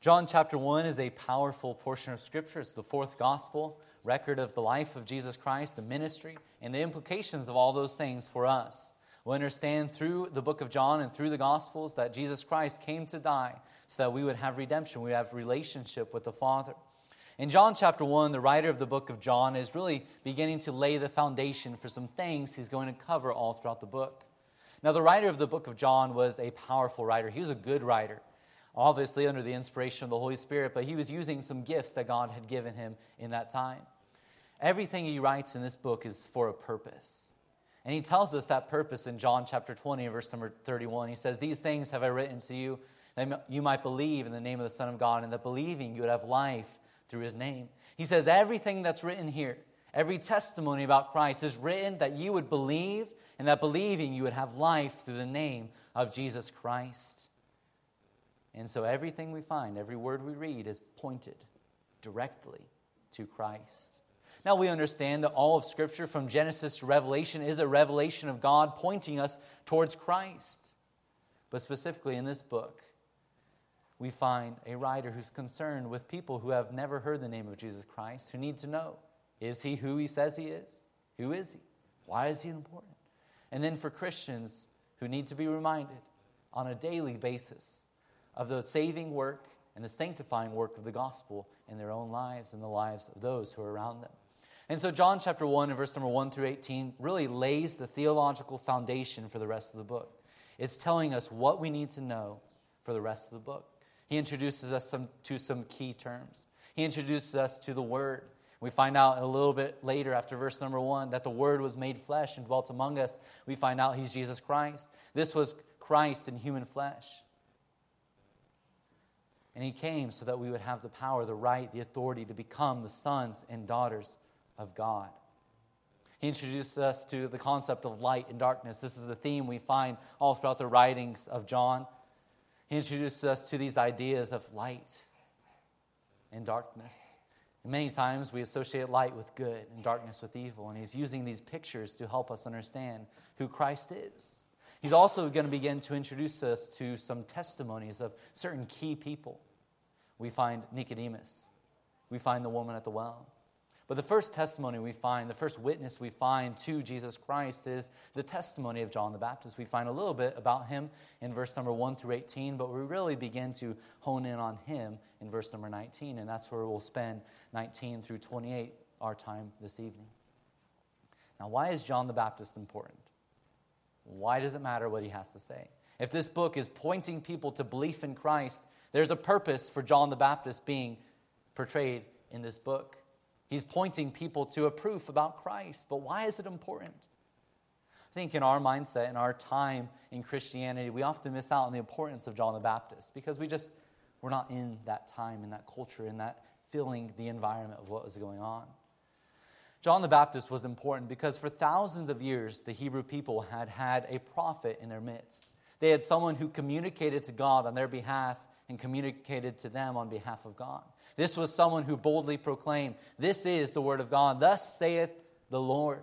John chapter 1 is a powerful portion of Scripture. It's the fourth gospel, record of the life of Jesus Christ, the ministry, and the implications of all those things for us. We understand through the book of John and through the Gospels that Jesus Christ came to die so that we would have redemption, we would have relationship with the Father. In John chapter 1, the writer of the book of John is really beginning to lay the foundation for some things he's going to cover all throughout the book. Now, the writer of the book of John was a powerful writer. He was a good writer, obviously under the inspiration of the Holy Spirit, but he was using some gifts that God had given him in that time. Everything he writes in this book is for a purpose. And he tells us that purpose in John chapter 20, verse number 31. He says, "These things have I written to you, that you might believe in the name of the Son of God, and that believing you would have life through his name." He says everything that's written here, every testimony about Christ is written that you would believe, and that believing you would have life through the name of Jesus Christ. And so everything we find, every word we read is pointed directly to Christ. Now we understand that all of Scripture from Genesis to Revelation is a revelation of God pointing us towards Christ. But specifically in this book, we find a writer who's concerned with people who have never heard the name of Jesus Christ, who need to know, is he who he says he is? Who is he? Why is he important? And then for Christians who need to be reminded on a daily basis of the saving work and the sanctifying work of the gospel in their own lives and the lives of those who are around them. And so John chapter 1 and verse number 1 through 18 really lays the theological foundation for the rest of the book. It's telling us what we need to know for the rest of the book. He introduces us to some key terms. He introduces us to the Word. We find out a little bit later after verse number 1 that the Word was made flesh and dwelt among us. We find out he's Jesus Christ. This was Christ in human flesh. And he came so that we would have the power, the right, the authority to become the sons and daughters of God. He introduced us to the concept of light and darkness. This is the theme we find all throughout the writings of John. He introduced us to these ideas of light and darkness. And many times we associate light with good and darkness with evil. And he's using these pictures to help us understand who Christ is. He's also going to begin to introduce us to some testimonies of certain key people. We find Nicodemus. We find the woman at the well. But the first testimony we find, the first witness we find to Jesus Christ is the testimony of John the Baptist. We find a little bit about him in verse number 1 through 18, but we really begin to hone in on him in verse number 19, and that's where we'll spend 19 through 28 our time this evening. Now, why is John the Baptist important? Why does it matter what he has to say? If this book is pointing people to belief in Christ, there's a purpose for John the Baptist being portrayed in this book. He's pointing people to a proof about Christ. But why is it important? I think in our mindset, in our time in Christianity, we often miss out on the importance of John the Baptist because we're not in that time, in that culture, in that feeling the environment of what was going on. John the Baptist was important because for thousands of years, the Hebrew people had had a prophet in their midst. They had someone who communicated to God on their behalf and communicated to them on behalf of God. This was someone who boldly proclaimed, "This is the word of God, thus saith the Lord."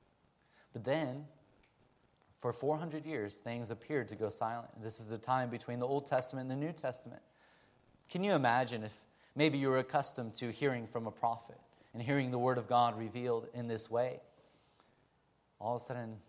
But then, for 400 years, things appeared to go silent. This is the time between the Old Testament and the New Testament. Can you imagine if maybe you were accustomed to hearing from a prophet and hearing the word of God revealed in this way? All of a sudden,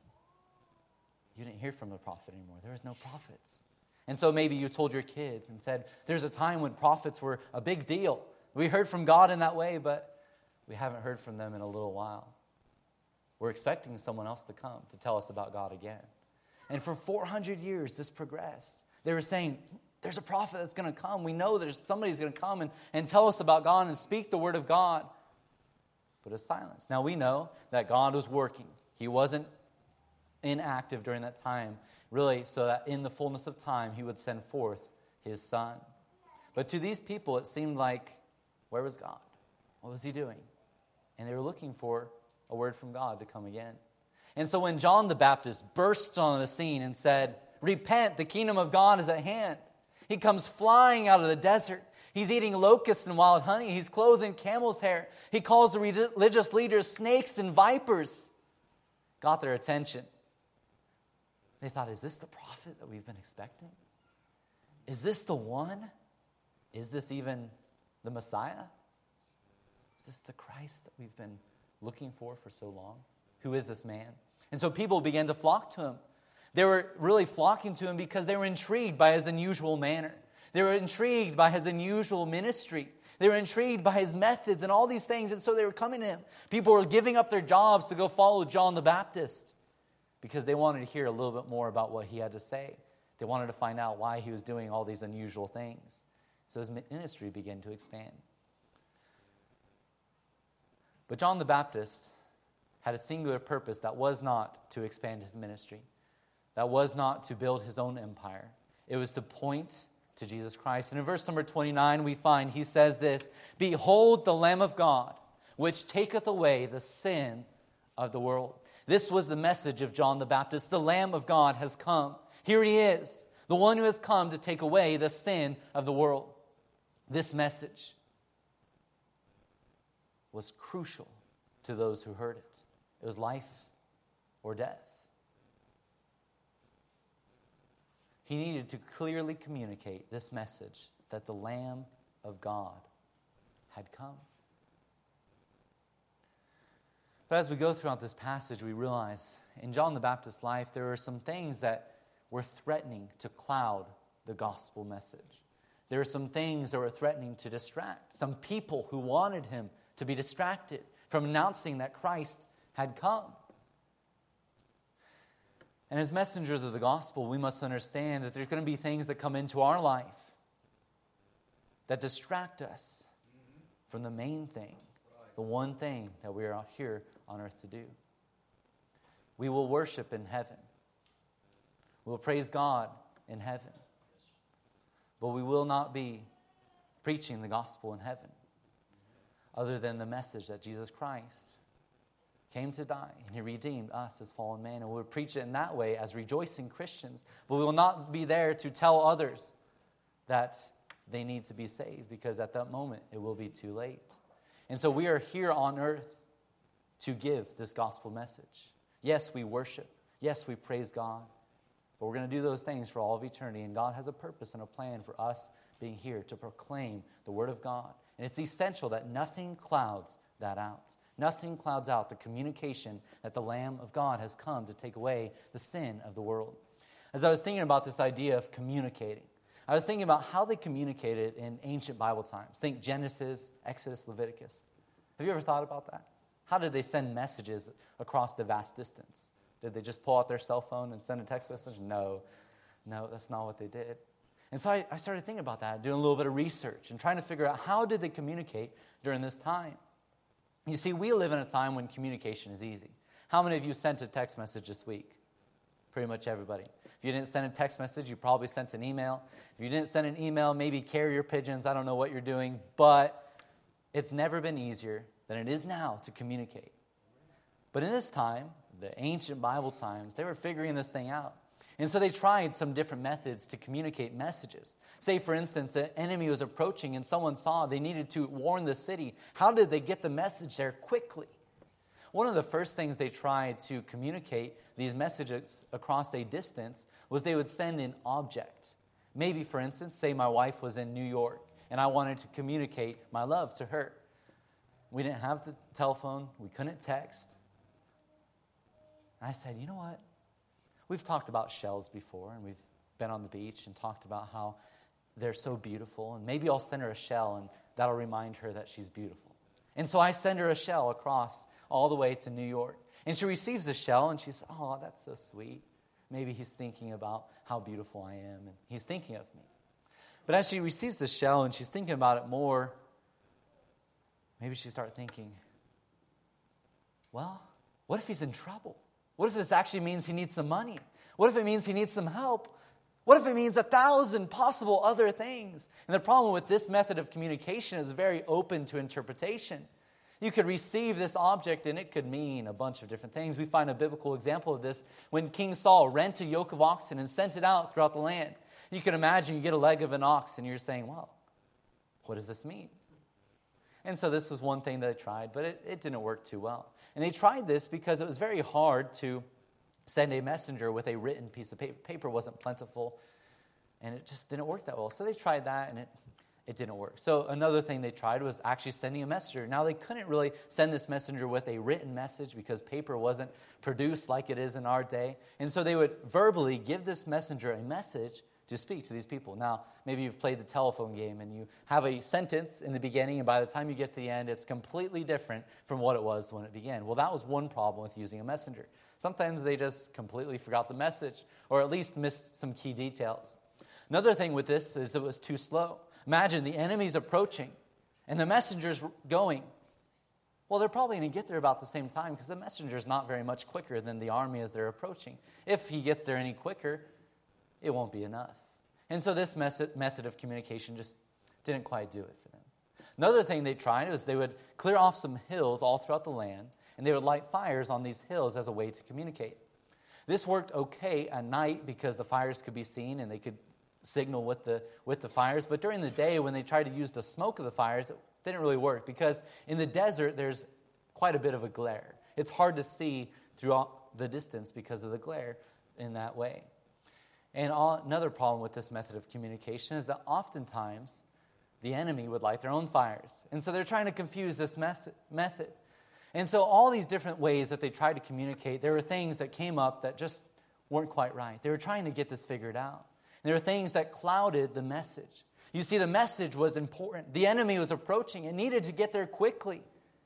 you didn't hear from the prophet anymore. There was no prophets. And so maybe you told your kids and said, there's a time when prophets were a big deal. We heard from God in that way, but we haven't heard from them in a little while. We're expecting someone else to come to tell us about God again. And for 400 years, this progressed. They were saying, there's a prophet that's going to come. We know there's somebody's going to come and tell us about God and speak the word of God. But it's silence. Now we know that God was working. He wasn't inactive during that time, really, so that in the fullness of time, he would send forth his Son. But to these people, it seemed like, where was God? What was he doing? And they were looking for a word from God to come again. And so when John the Baptist burst on the scene and said, "Repent, the kingdom of God is at hand," he comes flying out of the desert. He's eating locusts and wild honey. He's clothed in camel's hair. He calls the religious leaders snakes and vipers. Got their attention. They thought, is this the prophet that we've been expecting? Is this the one? is this even the Messiah? Is this the Christ that we've been looking for so long? Who is this man? And so people began to flock to him. They were really flocking to him because they were intrigued by his unusual manner. They were intrigued by his unusual ministry. They were intrigued by his methods and all these things, and so they were coming to him. People were giving up their jobs to go follow John the Baptist because they wanted to hear a little bit more about what he had to say. They wanted to find out why he was doing all these unusual things. So his ministry began to expand. But John the Baptist had a singular purpose that was not to expand his ministry. That was not to build his own empire. It was to point to Jesus Christ. And in verse number 29, we find he says this, "Behold the Lamb of God, which taketh away the sin of the world." This was the message of John the Baptist. The Lamb of God has come. Here he is, the one who has come to take away the sin of the world. This message was crucial to those who heard it. It was life or death. He needed to clearly communicate this message that the Lamb of God had come. But as we go throughout this passage, we realize in John the Baptist's life, there were some things that were threatening to cloud the gospel message. There were some things that were threatening to distract. Some people who wanted him to be distracted from announcing that Christ had come. And as messengers of the gospel, we must understand that there's going to be things that come into our life that distract us from the main thing, the one thing that we are here on earth to do. We will worship in heaven. We will praise God in heaven. But we will not be preaching the gospel in heaven other than the message that Jesus Christ came to die, and he redeemed us as fallen man. And we'll preach it in that way as rejoicing Christians. But we will not be there to tell others that they need to be saved, because at that moment it will be too late. And so we are here on earth to give this gospel message. Yes, we worship. Yes, we praise God. But we're going to do those things for all of eternity. And God has a purpose and a plan for us being here to proclaim the Word of God. And it's essential that nothing clouds that out. Nothing clouds out the communication that the Lamb of God has come to take away the sin of the world. As I was thinking about this idea of communicating, I was thinking about how they communicated in ancient Bible times. Think Genesis, Exodus, Leviticus. Have you ever thought about that? How did they send messages across the vast distance? Did they just pull out their cell phone and send a text message? No, that's not what they did. And so I started thinking about that, doing a little bit of research and trying to figure out how did they communicate during this time. You see, we live in a time when communication is easy. How many of you sent a text message this week? Pretty much everybody. If you didn't send a text message, you probably sent an email. If you didn't send an email, maybe carrier pigeons. I don't know what you're doing. But it's never been easier than it is now to communicate. But in this time, the ancient Bible times, they were figuring this thing out. And so they tried some different methods to communicate messages. Say, for instance, an enemy was approaching and someone saw they needed to warn the city. How did they get the message there quickly? One of the first things they tried to communicate these messages across a distance was they would send an object. Maybe, for instance, say my wife was in New York and I wanted to communicate my love to her. We didn't have the telephone. We couldn't text. And I said, you know what? We've talked about shells before, and we've been on the beach and talked about how they're so beautiful, and maybe I'll send her a shell, and that'll remind her that she's beautiful. And so I send her a shell across all the way to New York. And she receives the shell, and she says, oh, that's so sweet. Maybe he's thinking about how beautiful I am, and he's thinking of me. But as she receives the shell, and she's thinking about it more, maybe she starts thinking, well, what if he's in trouble? What if this actually means he needs some money? What if it means he needs some help? What if it means 1,000 possible other things? And the problem with this method of communication is very open to interpretation. You could receive this object and it could mean a bunch of different things. We find a biblical example of this when King Saul rent a yoke of oxen and sent it out throughout the land. You can imagine you get a leg of an ox and you're saying, well, what does this mean? And so this was one thing that I tried, but it didn't work too well. And they tried this because it was very hard to send a messenger with a written piece of paper. Paper wasn't plentiful, and it just didn't work that well. So they tried that, and it didn't work. So another thing they tried was actually sending a messenger. Now, they couldn't really send this messenger with a written message because paper wasn't produced like it is in our day. And so they would verbally give this messenger a message to speak to these people. Now, maybe you've played the telephone game and you have a sentence in the beginning, and by the time you get to the end, it's completely different from what it was when it began. Well, that was one problem with using a messenger. Sometimes they just completely forgot the message, or at least missed some key details. Another thing with this is it was too slow. Imagine the enemy's approaching and the messenger's going. Well, they're probably going to get there about the same time because the messenger's not very much quicker than the army as they're approaching. If he gets there any quicker, it won't be enough. And so this method of communication just didn't quite do it for them. Another thing they tried was they would clear off some hills all throughout the land, and they would light fires on these hills as a way to communicate. This worked okay at night because the fires could be seen and they could signal with the fires. But during the day, when they tried to use the smoke of the fires, it didn't really work because in the desert, there's quite a bit of a glare. It's hard to see throughout the distance because of the glare in that way. And another problem with this method of communication is that oftentimes the enemy would light their own fires. And so they're trying to confuse this method. And so all these different ways that they tried to communicate, there were things that came up that just weren't quite right. They were trying to get this figured out. There were things that clouded the message. You see, the message was important. The enemy was approaching and needed to get there quickly.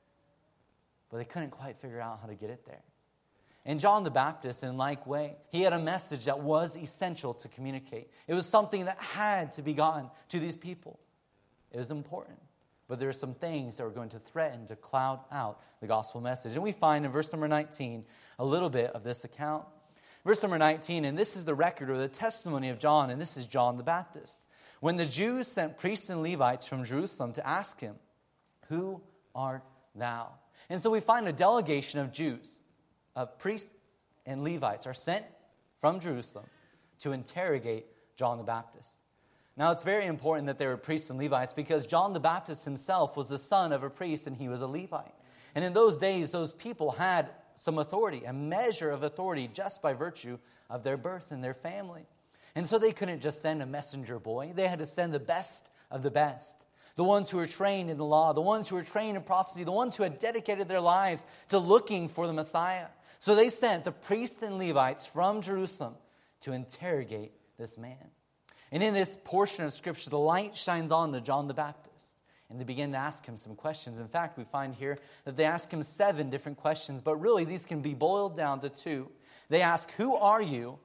But they couldn't quite figure out how to get it there. And John the Baptist, in like way, he had a message that was essential to communicate. It was something that had to be gotten to these people. It was important. But there are some things that were going to threaten to cloud out the gospel message. And we find in verse number 19 a little bit of this account. Verse number 19, and this is the record or the testimony of John, and this is John the Baptist. When the Jews sent priests and Levites from Jerusalem to ask him, "Who art thou?" And so we find a delegation of Jews, of priests and Levites, are sent from Jerusalem to interrogate John the Baptist. Now, it's very important that there were priests and Levites because John the Baptist himself was the son of a priest and he was a Levite. And in those days, those people had some authority, a measure of authority just by virtue of their birth and their family. And so they couldn't just send a messenger boy. They had to send the best of the best. The ones who were trained in the law, the ones who were trained in prophecy, the ones who had dedicated their lives to looking for the Messiah. So they sent the priests and Levites from Jerusalem to interrogate this man. And in this portion of Scripture, the light shines on to John the Baptist. And they begin to ask him some questions. In fact, we find here that they ask him 7 different questions. But really, these can be boiled down to 2. They ask, "Who are you?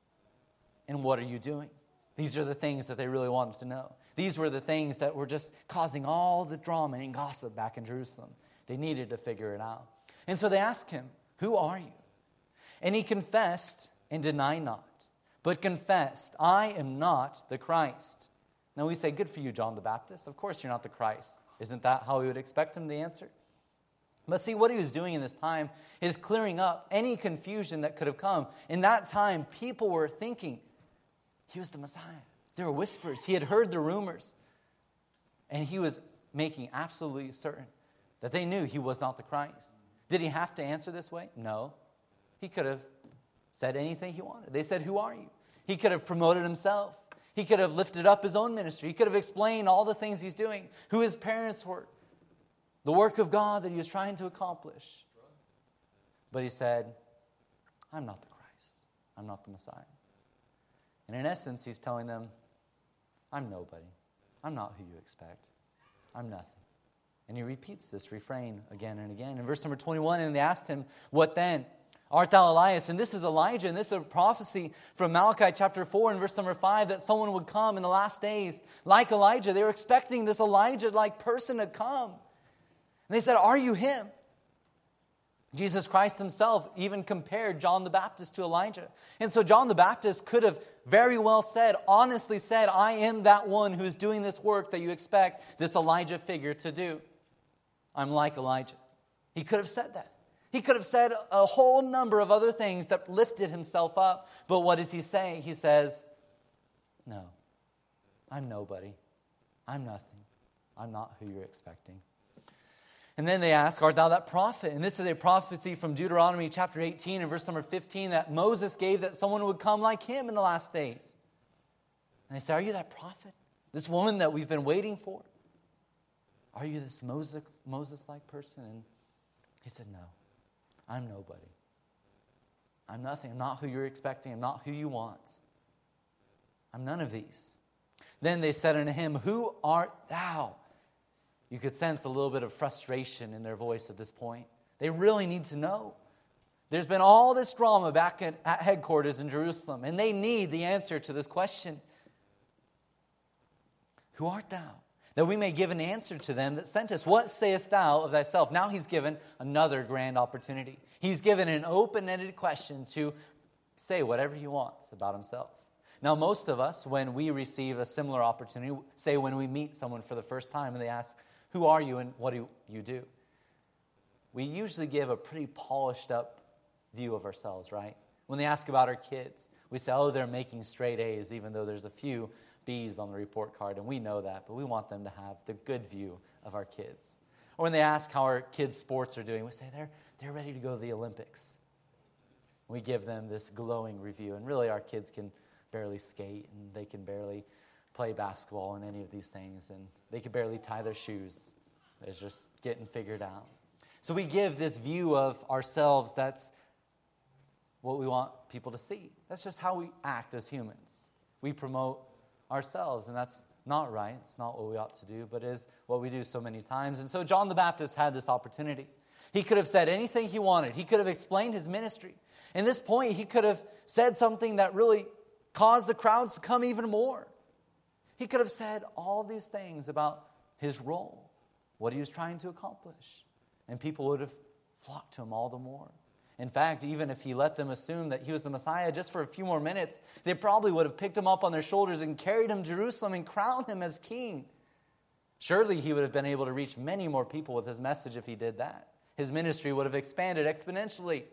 And what are you doing?" These are the things that they really wanted to know. These were the things that were just causing all the drama and gossip back in Jerusalem. They needed to figure it out. And so they asked him, "Who are you?" And he confessed and denied not, but confessed, "I am not the Christ." Now we say, good for you, John the Baptist. Of course you're not the Christ. Isn't that how we would expect him to answer? But see, what he was doing in this time is clearing up any confusion that could have come. In that time, people were thinking he was the Messiah. There were whispers. He had heard the rumors. And he was making absolutely certain that they knew he was not the Christ. Did he have to answer this way? No. He could have said anything he wanted. They said, "Who are you?" He could have promoted himself. He could have lifted up his own ministry. He could have explained all the things he's doing, who his parents were, the work of God that he was trying to accomplish. But he said, "I'm not the Christ. I'm not the Messiah." And in essence, he's telling them, "I'm nobody. I'm not who you expect. I'm nothing." And he repeats this refrain again and again. In verse number 21, and they asked him, "What then? Art thou Elias?" And this is Elijah, and this is a prophecy from Malachi chapter 4 and verse number 5 that someone would come in the last days like Elijah. They were expecting this Elijah-like person to come. And they said, "Are you him?" Jesus Christ himself even compared John the Baptist to Elijah. And so John the Baptist could have very well said, honestly said, "I am that one who is doing this work that you expect this Elijah figure to do. I'm like Elijah." He could have said that. He could have said a whole number of other things that lifted himself up. But what does he say? He says, "No, I'm nobody. I'm nothing. I'm not who you're expecting." And then they ask, "Art thou that prophet?" And this is a prophecy from Deuteronomy chapter 18 and verse number 15 that Moses gave that someone would come like him in the last days. And they say, "Are you that prophet?" This woman that we've been waiting for? Are you this Moses-like person? And he said, no, I'm nobody. I'm nothing. I'm not who you're expecting. I'm not who you want. I'm none of these. Then they said unto him, who art thou? You could sense a little bit of frustration in their voice at this point. They really need to know. There's been all this drama back at headquarters in Jerusalem, and they need the answer to this question. Who art thou? That we may give an answer to them that sent us. What sayest thou of thyself? Now he's given another grand opportunity. He's given an open-ended question to say whatever he wants about himself. Now, most of us, when we receive a similar opportunity, say when we meet someone for the first time and they ask, who are you and what do you do? We usually give a pretty polished up view of ourselves, right? When they ask about our kids, we say, oh, they're making straight A's, even though there's a few B's on the report card, and we know that, but we want them to have the good view of our kids. Or when they ask how our kids' sports are doing, we say they're ready to go to the Olympics. We give them this glowing review, and really our kids can barely skate, and they can barely play basketball and any of these things, and they can barely tie their shoes. It's just getting figured out. So we give this view of ourselves that's what we want people to see. That's just how we act as humans. We promote ourselves, and that's not right. It's not what we ought to do, but is what we do so many times. And so John the Baptist had this opportunity. He could have said anything he wanted. He could have explained his ministry. In this point, he could have said something that really caused the crowds to come even more. He could have said all these things about his role, what he was trying to accomplish, and people would have flocked to him all the more. In fact, even if he let them assume that he was the Messiah just for a few more minutes, they probably would have picked him up on their shoulders and carried him to Jerusalem and crowned him as king. Surely he would have been able to reach many more people with his message if he did that. His ministry would have expanded exponentially.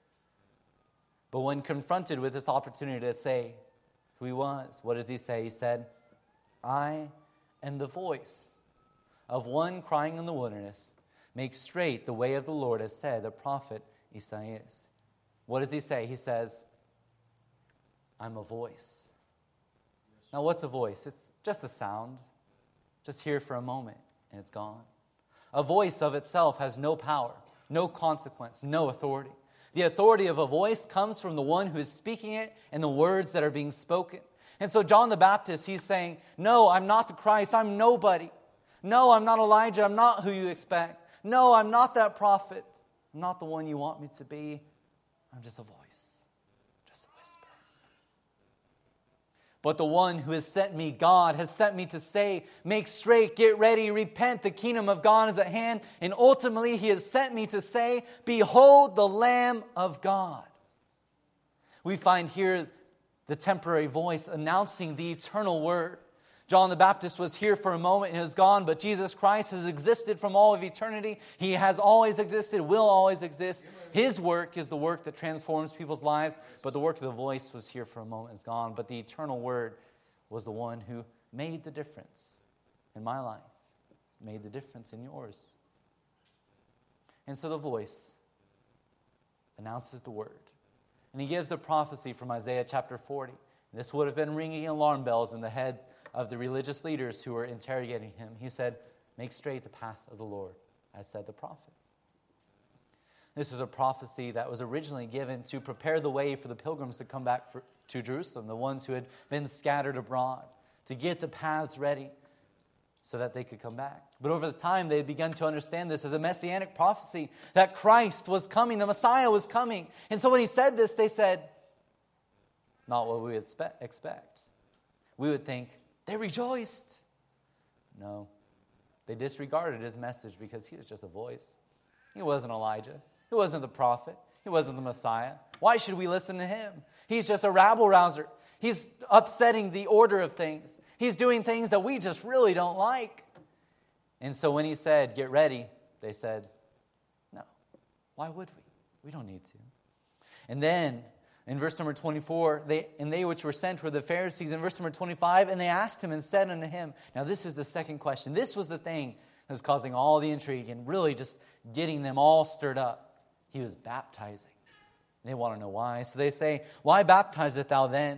But when confronted with this opportunity to say who he was, what does he say? He said, I am the voice of one crying in the wilderness, make straight the way of the Lord, as said the prophet Isaiah. What does he say? He says, I'm a voice. Now, what's a voice? It's just a sound. Just here for a moment, and it's gone. A voice of itself has no power, no consequence, no authority. The authority of a voice comes from the one who is speaking it and the words that are being spoken. And so John the Baptist, he's saying, no, I'm not the Christ. I'm nobody. No, I'm not Elijah. I'm not who you expect. No, I'm not that prophet. I'm not the one you want me to be. I'm just a voice, just a whisper. But the one who has sent me, God, has sent me to say, make straight, get ready, repent, the kingdom of God is at hand. And ultimately, he has sent me to say, behold the Lamb of God. We find here the temporary voice announcing the eternal word. John the Baptist was here for a moment and is gone, but Jesus Christ has existed from all of eternity. He has always existed, will always exist. His work is the work that transforms people's lives, but the work of the voice was here for a moment and is gone. But the eternal word was the one who made the difference in my life, made the difference in yours. And so the voice announces the word. And he gives a prophecy from Isaiah chapter 40. And this would have been ringing alarm bells in the head of the religious leaders who were interrogating him. He said, make straight the path of the Lord, as said the prophet. This was a prophecy that was originally given to prepare the way for the pilgrims to come back to Jerusalem, the ones who had been scattered abroad, to get the paths ready so that they could come back. But over the time, they had begun to understand this as a messianic prophecy, that Christ was coming, the Messiah was coming. And so when he said this, they said, not what we would expect. We would think, they rejoiced. No, they disregarded his message because he was just a voice. He wasn't Elijah. He wasn't the prophet. He wasn't the Messiah. Why should we listen to him? He's just a rabble-rouser. He's upsetting the order of things. He's doing things that we just really don't like. And so when he said, get ready, they said, no, why would we? We don't need to. And then in verse number 24, they which were sent were the Pharisees. In verse number 25, and they asked him and said unto him. Now this is the second question. This was the thing that was causing all the intrigue and really just getting them all stirred up. He was baptizing. They want to know why. So they say, why baptizest thou then?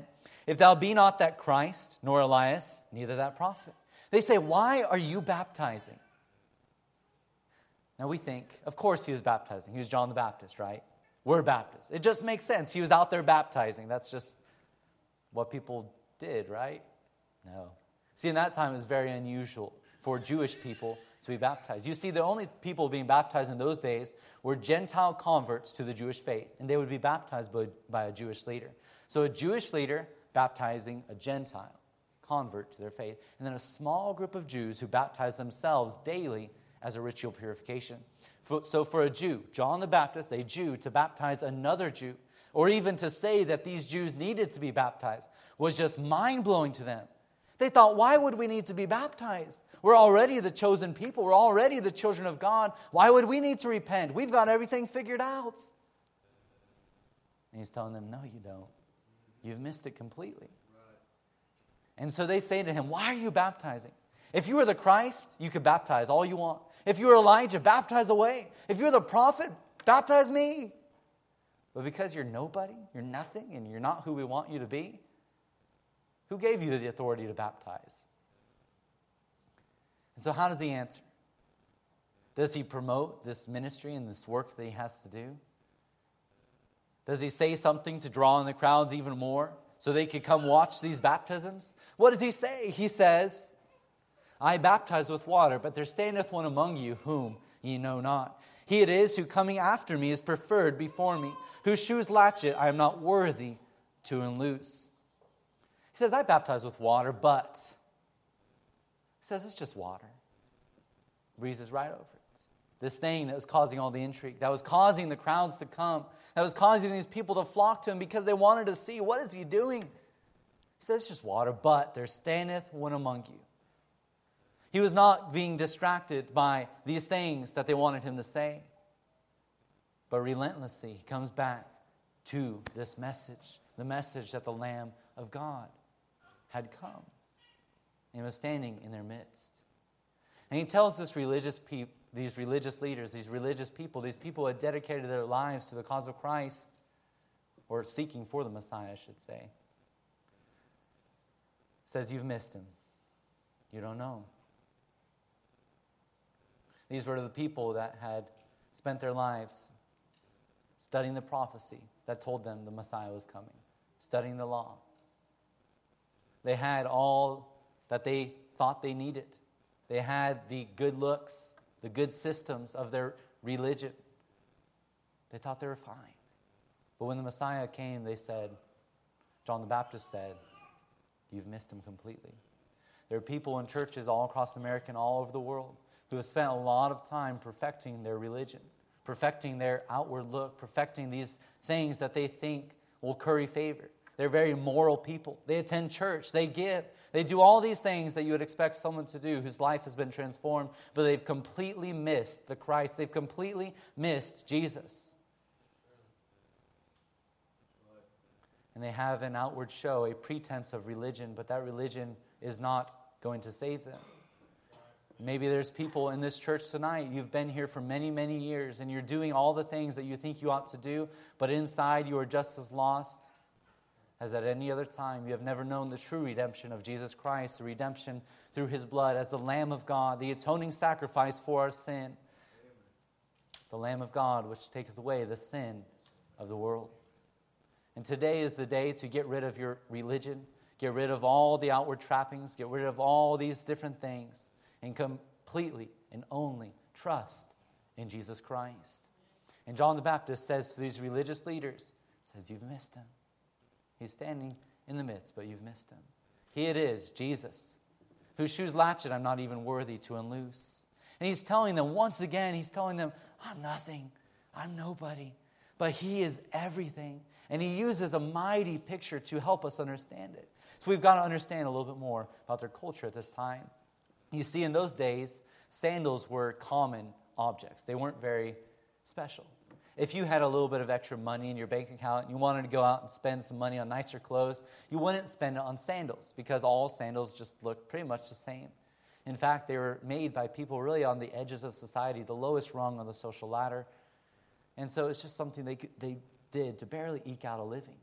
If thou be not that Christ, nor Elias, neither that prophet. They say, why are you baptizing? Now we think, of course he was baptizing. He was John the Baptist, right? We're Baptists. It just makes sense. He was out there baptizing. That's just what people did, right? No. See, in that time, it was very unusual for Jewish people to be baptized. You see, the only people being baptized in those days were Gentile converts to the Jewish faith, and they would be baptized by a Jewish leader. So a Jewish leader baptizing a Gentile convert to their faith, and then a small group of Jews who baptized themselves daily as a ritual purification. So for a Jew, John the Baptist, a Jew, to baptize another Jew, or even to say that these Jews needed to be baptized, was just mind-blowing to them. They thought, why would we need to be baptized? We're already the chosen people. We're already the children of God. Why would we need to repent? We've got everything figured out. And he's telling them, no, you don't. You've missed it completely. And so they say to him, why are you baptizing? If you were the Christ, you could baptize all you want. If you were Elijah, baptize away. If you're the prophet, baptize me. But because you're nobody, you're nothing, and you're not who we want you to be, who gave you the authority to baptize? And so how does he answer? Does he promote this ministry and this work that he has to do? Does he say something to draw in the crowds even more so they could come watch these baptisms? What does he say? He says, I baptize with water, but there standeth one among you whom ye know not. He it is who coming after me is preferred before me, whose shoes latchet I am not worthy to unloose. He says, I baptize with water, but he says it's just water. Breezes right over it. This thing that was causing all the intrigue, that was causing the crowds to come, that was causing these people to flock to him because they wanted to see, what is he doing? He says it's just water, but there standeth one among you. He was not being distracted by these things that they wanted him to say. But relentlessly, he comes back to this message, the message that the Lamb of God had come and was standing in their midst. And he tells these religious leaders, these religious people, these people who had dedicated their lives to the cause of Christ, or seeking for the Messiah, I should say. Says, you've missed him. You don't know him. These were the people that had spent their lives studying the prophecy that told them the Messiah was coming, studying the law. They had all that they thought they needed. They had the good looks, the good systems of their religion. They thought they were fine. But when the Messiah came, they said, John the Baptist said, you've missed him completely. There are people in churches all across America and all over the world who have spent a lot of time perfecting their religion, perfecting their outward look, perfecting these things that they think will curry favor. They're very moral people. They attend church. They give. They do all these things that you would expect someone to do whose life has been transformed, but they've completely missed the Christ. They've completely missed Jesus. And they have an outward show, a pretense of religion, but that religion is not going to save them. Maybe there's people in this church tonight, you've been here for many, many years, and you're doing all the things that you think you ought to do, but inside you are just as lost as at any other time. You have never known the true redemption of Jesus Christ, the redemption through his blood as the Lamb of God, the atoning sacrifice for our sin. The Lamb of God, which taketh away the sin of the world. And today is the day to get rid of your religion, get rid of all the outward trappings, get rid of all these different things, and completely and only trust in Jesus Christ. And John the Baptist says to these religious leaders, says, you've missed him. He's standing in the midst, but you've missed him. He it is, Jesus, whose shoes latchet I'm not even worthy to unloose. And he's telling them, once again, he's telling them, I'm nothing, I'm nobody, but he is everything. And he uses a mighty picture to help us understand it. So we've got to understand a little bit more about their culture at this time. You see, in those days, sandals were common objects. They weren't very special. If you had a little bit of extra money in your bank account and you wanted to go out and spend some money on nicer clothes, you wouldn't spend it on sandals because all sandals just look pretty much the same. In fact, they were made by people really on the edges of society, the lowest rung on the social ladder. And so it's just something they did to barely eke out a living.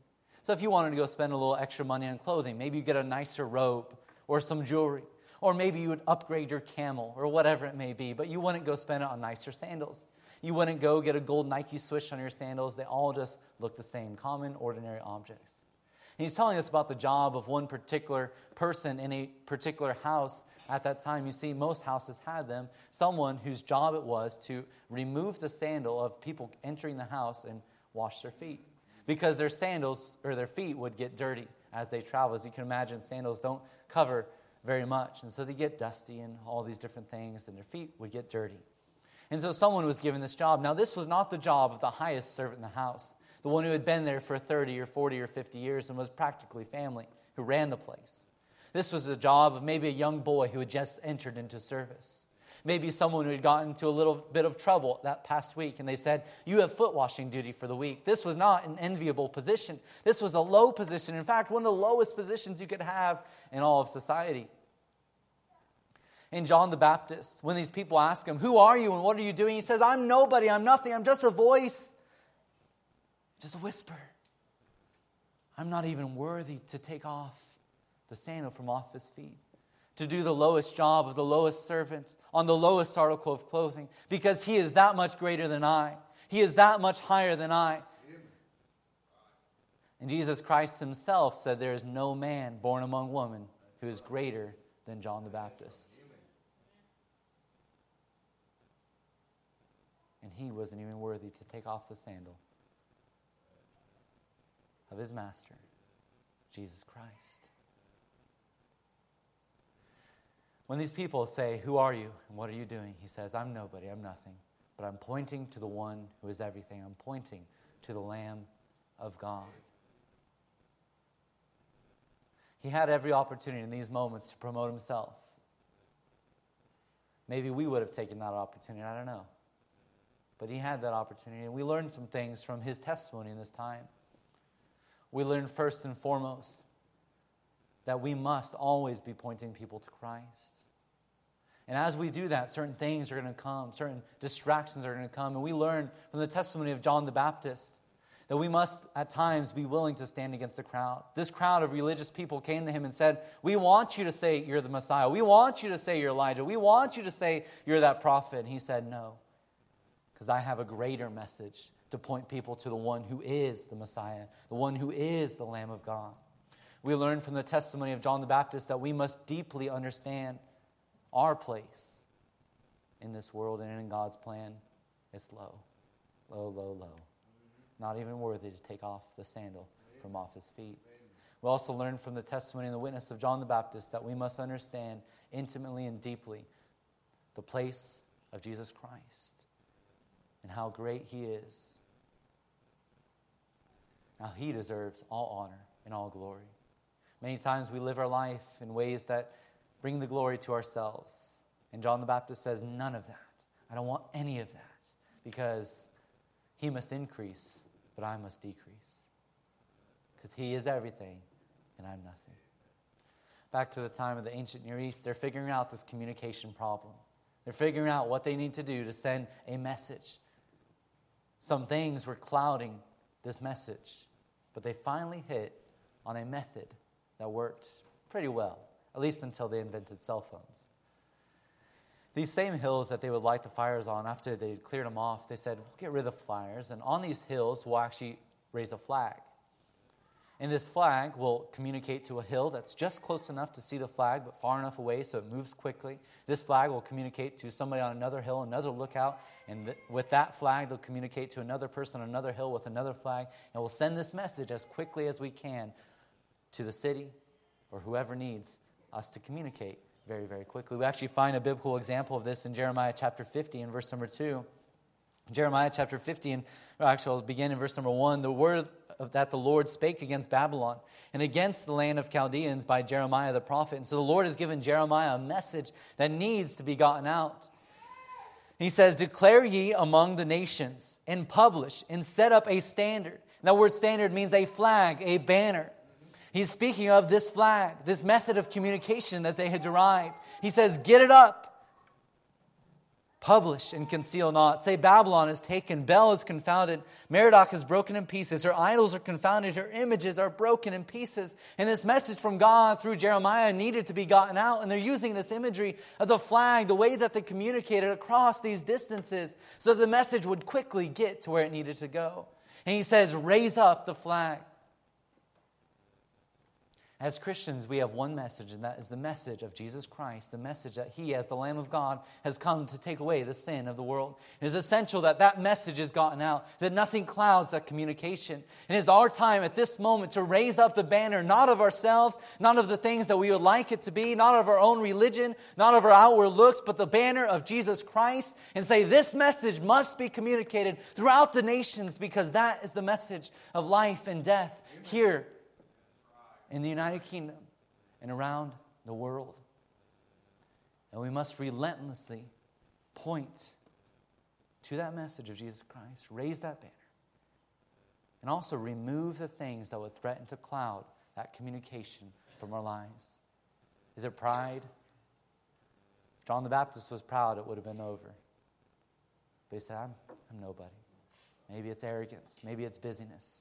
So if you wanted to go spend a little extra money on clothing, maybe you get a nicer robe or some jewelry, or maybe you would upgrade your camel or whatever it may be, but you wouldn't go spend it on nicer sandals. You wouldn't go get a gold Nike swoosh on your sandals. They all just look the same, common, ordinary objects. And he's telling us about the job of one particular person in a particular house at that time. You see, most houses had them. Someone whose job it was to remove the sandal of people entering the house and wash their feet. Because their sandals or their feet would get dirty as they travel. As you can imagine, sandals don't cover very much. And so they get dusty and all these different things, and their feet would get dirty. And so someone was given this job. Now, this was not the job of the highest servant in the house, the one who had been there for 30 or 40 or 50 years and was practically family, who ran the place. This was the job of maybe a young boy who had just entered into service. Maybe someone who had gotten into a little bit of trouble that past week, and they said, you have foot washing duty for the week. This was not an enviable position. This was a low position. In fact, one of the lowest positions you could have in all of society. And John the Baptist, when these people ask him, who are you and what are you doing? He says, I'm nobody, I'm nothing, I'm just a voice. Just a whisper. I'm not even worthy to take off the sandal from off his feet, to do the lowest job of the lowest servant on the lowest article of clothing, because he is that much greater than I. He is that much higher than I. And Jesus Christ himself said there is no man born among women who is greater than John the Baptist. And he wasn't even worthy to take off the sandal of his master, Jesus Christ. When these people say, who are you and what are you doing? He says, I'm nobody, I'm nothing, but I'm pointing to the one who is everything. I'm pointing to the Lamb of God. He had every opportunity in these moments to promote himself. Maybe we would have taken that opportunity, I don't know. But he had that opportunity, and we learned some things from his testimony in this time. We learned first and foremost that we must always be pointing people to Christ. And as we do that, certain things are going to come, certain distractions are going to come. And we learn from the testimony of John the Baptist that we must at times be willing to stand against the crowd. This crowd of religious people came to him and said, we want you to say you're the Messiah. We want you to say you're Elijah. We want you to say you're that prophet. And he said, no, because I have a greater message to point people to the one who is the Messiah, the one who is the Lamb of God. We learn from the testimony of John the Baptist that we must deeply understand our place in this world and in God's plan. It's low, low, low, low. Not even worthy to take off the sandal from off his feet. We also learn from the testimony and the witness of John the Baptist that we must understand intimately and deeply the place of Jesus Christ and how great he is. Now, he deserves all honor and all glory. Many times we live our life in ways that bring the glory to ourselves. And John the Baptist says, none of that. I don't want any of that, because he must increase, but I must decrease. Because he is everything, and I'm nothing. Back to the time of the ancient Near East, they're figuring out this communication problem. They're figuring out what they need to do to send a message. Some things were clouding this message, but they finally hit on a method that worked pretty well, at least until they invented cell phones. These same hills that they would light the fires on, after they had cleared them off, they said, we'll get rid of fires, and on these hills we'll actually raise a flag. And this flag will communicate to a hill that's just close enough to see the flag, but far enough away so it moves quickly. This flag will communicate to somebody on another hill, another lookout, and with that flag they'll communicate to another person on another hill with another flag, and we'll send this message as quickly as we can to the city or whoever needs us to communicate very, very quickly. We actually find a biblical example of this in Jeremiah chapter 50 and verse number 2. Jeremiah chapter 50, and actually I'll begin in verse number 1. The word that the Lord spake against Babylon and against the land of Chaldeans by Jeremiah the prophet. And so the Lord has given Jeremiah a message that needs to be gotten out. He says, declare ye among the nations and publish and set up a standard. And that word standard means a flag, a banner. He's speaking of this flag, this method of communication that they had derived. He says, get it up. Publish and conceal not. Say, Babylon is taken, Bel is confounded, Merodach is broken in pieces, her idols are confounded, her images are broken in pieces. And this message from God through Jeremiah needed to be gotten out, and they're using this imagery of the flag, the way that they communicated across these distances, so that the message would quickly get to where it needed to go. And he says, raise up the flag. As Christians, we have one message, and that is the message of Jesus Christ, the message that He, as the Lamb of God, has come to take away the sin of the world. It is essential that that message is gotten out, that nothing clouds that communication. And it is our time at this moment to raise up the banner, not of ourselves, not of the things that we would like it to be, not of our own religion, not of our outward looks, but the banner of Jesus Christ, and say this message must be communicated throughout the nations, because that is the message of life and death here in the United Kingdom and around the world. And we must relentlessly point to that message of Jesus Christ, raise that banner, and also remove the things that would threaten to cloud that communication from our lives. Is it pride? If John the Baptist was proud, it would have been over. But he said, I'm nobody. Maybe it's arrogance. Maybe it's busyness.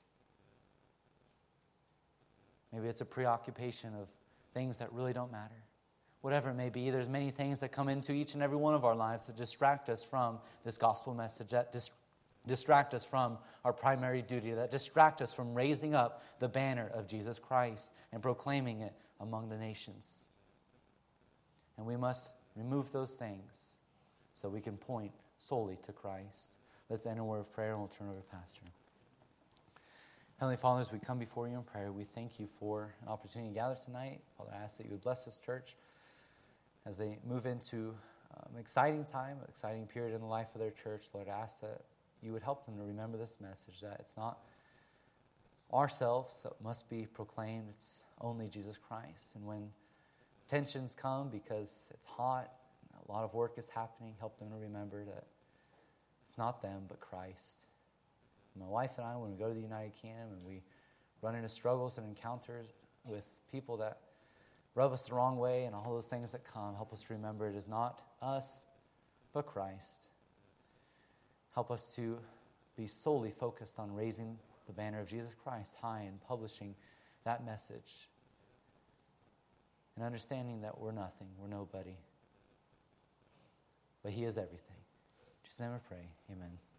Maybe it's a preoccupation of things that really don't matter. Whatever it may be, there's many things that come into each and every one of our lives that distract us from this gospel message, that distract us from our primary duty, that distract us from raising up the banner of Jesus Christ and proclaiming it among the nations. And we must remove those things so we can point solely to Christ. Let's end a word of prayer, and we'll turn over to Pastor. Heavenly Father, as we come before you in prayer, we thank you for an opportunity to gather tonight. Father, I ask that you would bless this church as they move into an exciting time, an exciting period in the life of their church. Lord, I ask that you would help them to remember this message, that it's not ourselves that must be proclaimed, it's only Jesus Christ. And when tensions come because it's hot, a lot of work is happening, help them to remember that it's not them but Christ. My wife and I, when we go to the United Kingdom and we run into struggles and encounters with people that rub us the wrong way and all those things that come, help us to remember it is not us, but Christ. Help us to be solely focused on raising the banner of Jesus Christ high and publishing that message. And understanding that we're nothing, we're nobody. But He is everything. Just name we pray. Amen.